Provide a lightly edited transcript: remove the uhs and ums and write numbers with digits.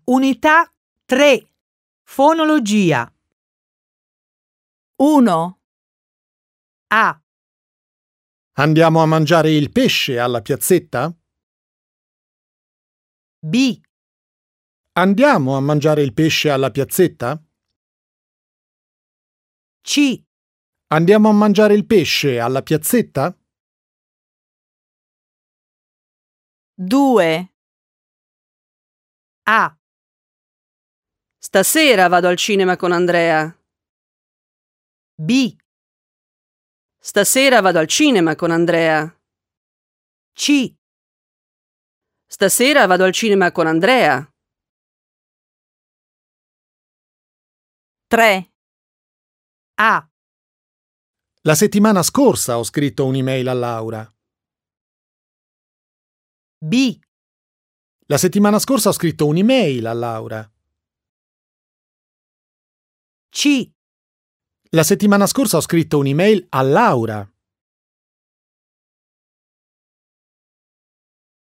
Unità 3. Fonologia. 1, A. Andiamo a mangiare il pesce alla piazzetta? B. Andiamo a mangiare il pesce alla piazzetta? C. Andiamo a mangiare il pesce alla piazzetta? 2, A. Stasera vado al cinema con Andrea. B. Stasera vado al cinema con Andrea. C. Stasera vado al cinema con Andrea. 3, A. La settimana scorsa ho scritto un'email a Laura. B. La settimana scorsa ho scritto un'email a Laura. C. La settimana scorsa ho scritto un'email a Laura.